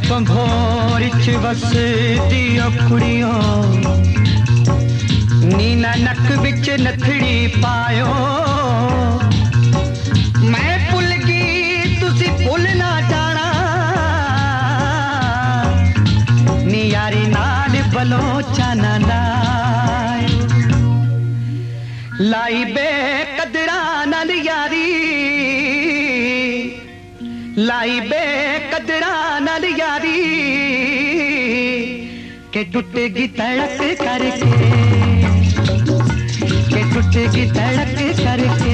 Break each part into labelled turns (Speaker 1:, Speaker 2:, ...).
Speaker 1: कंभोर च वसदी कुड़ियों नीना नक बिच नथड़ी पायो मैं भुल गई तुसी भुल ना जाना नी यारी नाल बलोचाना लाई बे कदरा नाल यारी लाई बे कदरा नाल यारी के टूटेगी तड़क करके के टूटेगी तड़क करके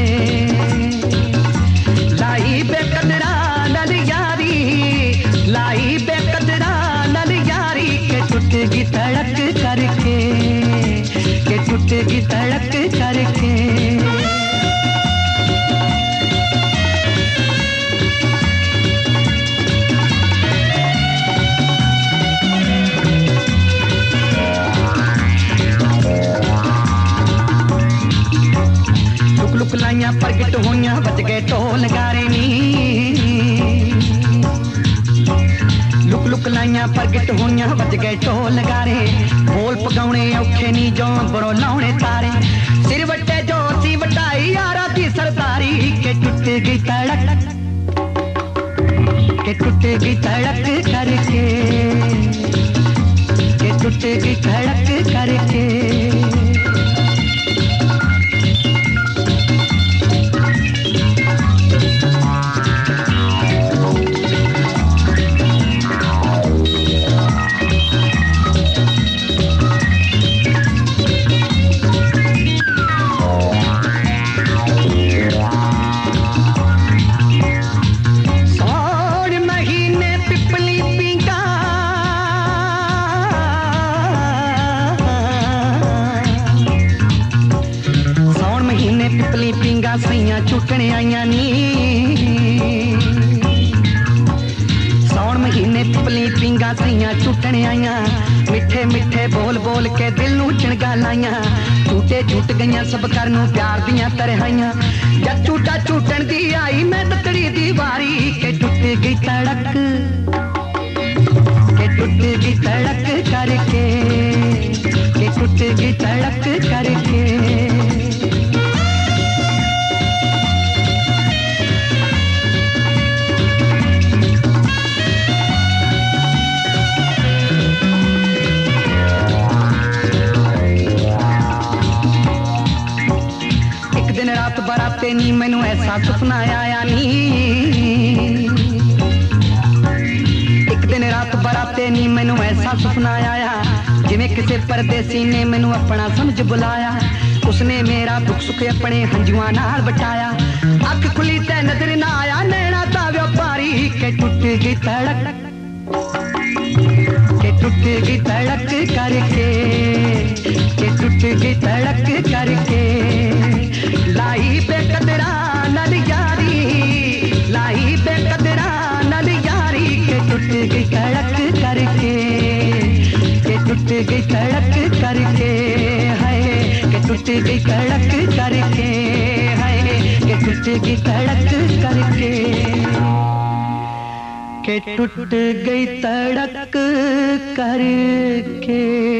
Speaker 1: लाई बे कदरा नाल यारी लाई बे कदरा नाल यारी के टूटेगी तड़क करके के टूटेगी तड़क करके लुक लाइया प्रगट होइया बज गए ढोल गारे नी लुक लाइया प्रगट होइया बज गए ढोल गारे बोल पगाउणे औखे नी जो बड़ो लाउणे तारे सिर वटे जो सी वटाई यारा दी सरदारी के टूटेगी तड़क के टूटेगी तड़क करके के टूटेगी तड़क करके सैया छुटने आईया नी सौन महीने पिपली पिंगा सैया छुटने आईया मिठे मिठे बोल बोल के दिल नू चिणगा लाइया झूठे झूठ गईया सब घर नू प्यार दियां तरहाइया जद झूठा झूठन दी आई मैं ततड़ी दी वारी के टूट गई तड़क के टूट गई तड़क करके के टूट गई तड़क करके रात बराते नी मैनू ऐसा सुपना आया नी एक दिन रात बराते नी मैनू ऐसा सुपना आया जिवें किसी परदेसी ने मैनू अपना समझ बुलाया उसने मेरा दुख सुख अपने हंजुआं नाल बटाया अख खुली ते नजर ना आया नैना दा व्यापारी के टूट गई तड़क के टूट गई तड़क करके के टूट गई तड़क करके लाई बे कदरा नल यारी लाई बे कदरा नल यारी के टूट गई तड़क करके के टूट गई तड़क करके है के टूट गई तड़क करके है के टूट गई तड़क करके के टूट गई तड़क करके